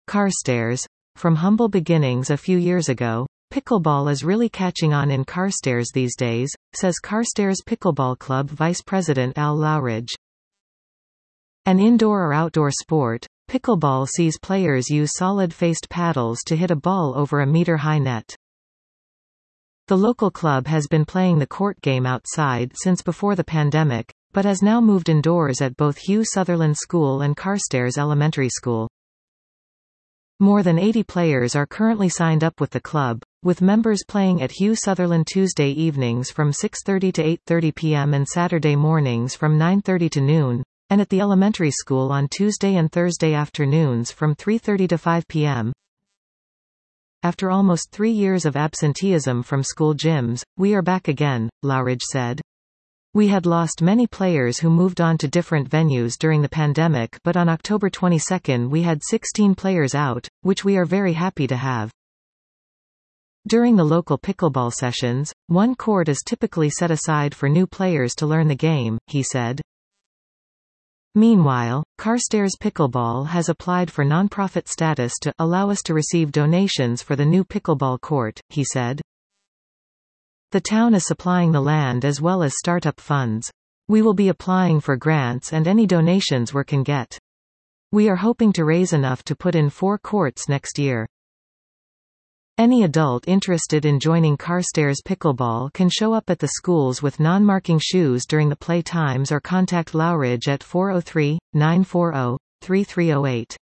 Carstairs. From humble beginnings a few years ago, pickleball is really catching on in Carstairs these days, says Carstairs Pickleball Club Vice President Al Lowridge. An indoor or outdoor sport, pickleball sees players use solid-faced paddles to hit a ball over a meter-high net. The local club has been playing the court game outside since before the pandemic, but has now moved indoors at both Hugh Sutherland School and Carstairs Elementary School. More than 80 players are currently signed up with the club, with members playing at Hugh Sutherland Tuesday evenings from 6:30 to 8:30 p.m. and Saturday mornings from 9:30 to noon, and at the elementary school on Tuesday and Thursday afternoons from 3:30 to 5 p.m. After almost 3 years of absenteeism from school gyms, we are back again, Lowridge said. We had lost many players who moved on to different venues during the pandemic, but on October 22 we had 16 players out, which we are very happy to have. During the local pickleball sessions, one court is typically set aside for new players to learn the game, he said. Meanwhile, Carstairs Pickleball has applied for nonprofit status to allow us to receive donations for the new pickleball court, he said. The town is supplying the land as well as startup funds. We will be applying for grants and any donations we can get. We are hoping to raise enough to put in 4 courts next year. Any adult interested in joining Carstairs Pickleball can show up at the schools with non-marking shoes during the play times or contact Lowridge at 403-940-3308.